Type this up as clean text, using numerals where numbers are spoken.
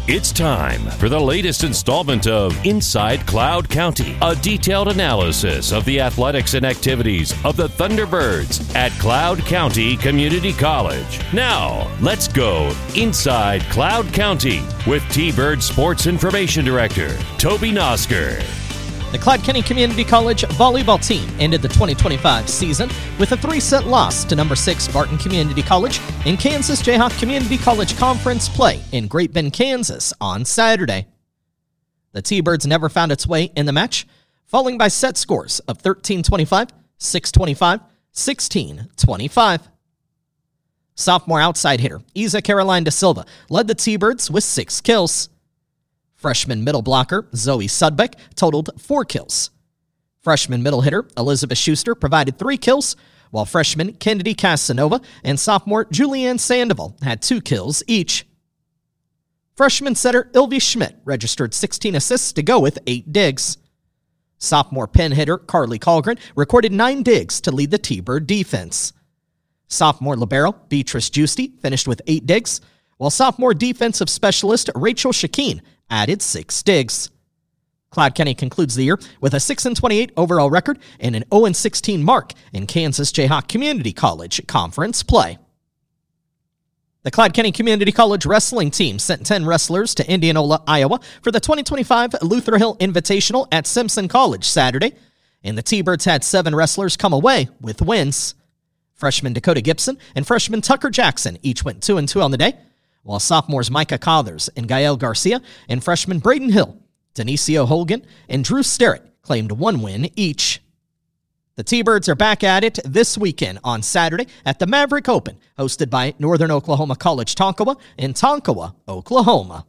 It's time for the latest installment of Inside Cloud County, a detailed analysis of the athletics and activities of the Thunderbirds at Cloud County Community College. Now, let's go Inside Cloud County with T-Bird Sports Information Director, Toby Nosker. The Cloud County Community College volleyball team ended the 2025 season with a 3-set loss to number 6 Barton Community College in Kansas Jayhawk Community College Conference play in Great Bend, Kansas on Saturday. The T-Birds never found its way in the match, falling by set scores of 13-25, 6-25, 16-25. Sophomore outside hitter Isa Caroline Da Silva led the T-Birds with 6 kills. Freshman middle blocker Zoe Sudbeck totaled 4 kills. Freshman middle hitter Elizabeth Schuster provided 3 kills, while freshman Kennedy Casanova and sophomore Julianne Sandoval had 2 kills each. Freshman setter Ilvi Schmidt registered 16 assists to go with 8 digs. Sophomore pin hitter Carly Colgren recorded 9 digs to lead the T-Bird defense. Sophomore libero Beatrice Giusti finished with 8 digs, while sophomore defensive specialist Rachel Shakeen added 6 digs. Cloud County concludes the year with a 6-28 overall record and an 0-16 mark in Kansas Jayhawk Community College conference play. The Cloud County Community College wrestling team sent 10 wrestlers to Indianola, Iowa for the 2025 Luther Hill Invitational at Simpson College Saturday, and the T-Birds had 7 wrestlers come away with wins. Freshman Dakota Gibson and freshman Tucker Jackson each went 2-2 on the day, while sophomores Micah Cothers and Gael Garcia and freshman Braden Hill, Denisio Hogan, and Drew Sterrett claimed 1 win each. The T-Birds are back at it this weekend on Saturday at the Maverick Open, hosted by Northern Oklahoma College Tonkawa in Tonkawa, Oklahoma.